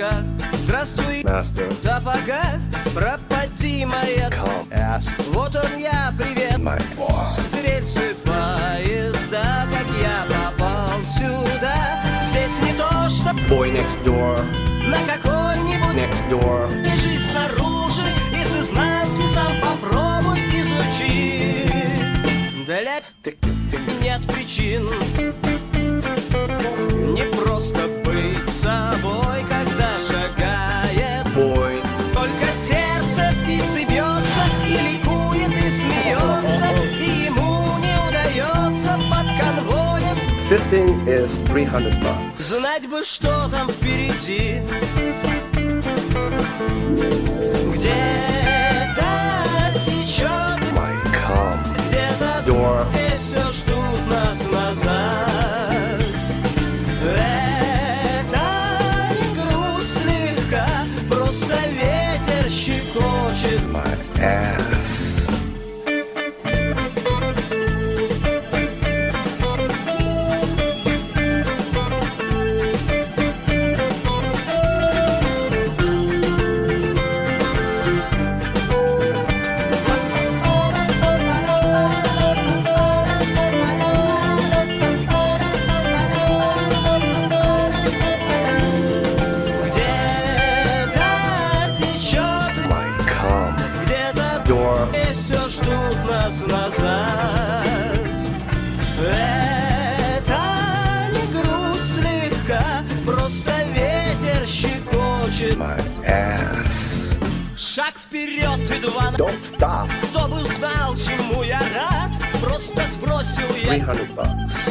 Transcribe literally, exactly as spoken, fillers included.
ногах. Здравствуй, Master. в сапогах. Пропади моя Come. Ask Вот он я, привет. my boss. Рельсы поезда, как я попал сюда. Здесь не то, что Boy next door. на какой-нибудь Next door. лежи снаружи и с изнанки сам попробуй изучи. Для Stick your finger. нет причин не просто быть собой, когда шагает. Boy. Только сердце птицы бьется и ликует, и смеется, и ему не удается под конвоем Fifteen is three hundred bucks. знать бы, что там впереди. Где-то течет, My come. где-то Door. и все ждут нас назад. Это грусть слегка, просто ветер щекочет. My ass. Где-то течет, My come. где-то Door. и все ждут нас назад. Это не грусть слегка, просто ветер щекочет. My ass. Шаг вперед и два на... Don't stop. Кто бы знал, чему я рад, просто сбросил Three я hundred bucks.